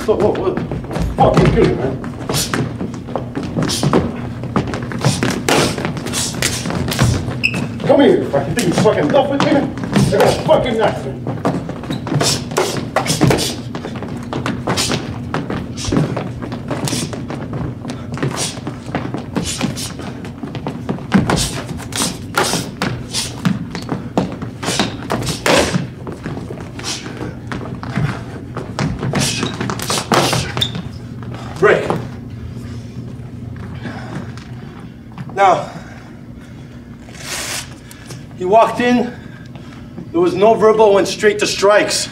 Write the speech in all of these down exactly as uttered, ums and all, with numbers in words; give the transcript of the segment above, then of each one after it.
So, whoa, whoa. Fucking kill you, man. Come here, you fucking think you fucking tough with me? I got a fucking knife. Break. Now, he walked in, there was no verbal, went straight to strikes.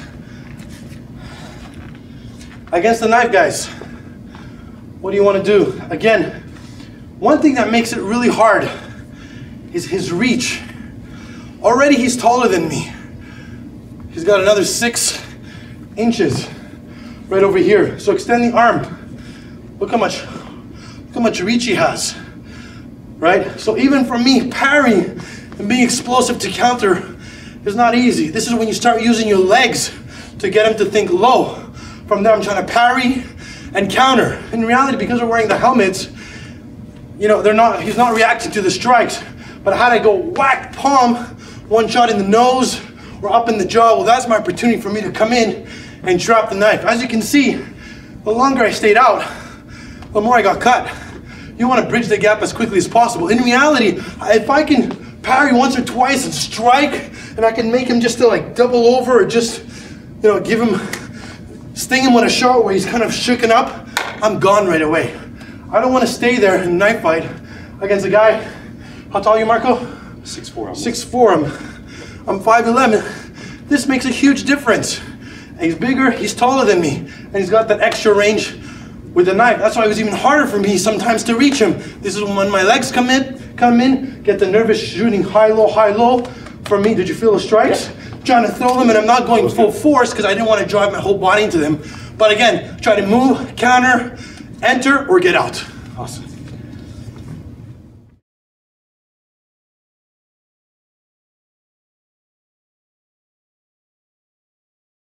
Against the knife, guys, what do you want to do? Again, one thing that makes it really hard is his reach. Already he's taller than me. He's got another six inches right over here. So extend the arm. Look how much, look how much reach he has, right? So even for me, parrying and being explosive to counter is not easy. This is when you start using your legs to get him to think low. From there, I'm trying to parry and counter. In reality, because we're wearing the helmets, you know, they're not, he's not reacting to the strikes. But had I go whack, palm, one shot in the nose or up in the jaw, well, that's my opportunity for me to come in and drop the knife. As you can see, the longer I stayed out, the more I got cut. You want to bridge the gap as quickly as possible. In reality, if I can parry once or twice and strike, and I can make him just to like double over or just, you know, give him, sting him with a shot where he's kind of shooken up, I'm gone right away. I don't want to stay there in a knife fight against a guy, how tall are you, Marco? six four. six four, I'm, I'm five eleven. This makes a huge difference. He's bigger, he's taller than me, and he's got that extra range with the knife. That's why it was even harder for me sometimes to reach him. This is when my legs come in, come in, get the nervous shooting high, low, high, low. For me, did you feel the strikes? Yeah. Trying to throw them, and I'm not going full force because I didn't want to drive my whole body into them. But again, try to move, counter, enter, or get out. Awesome.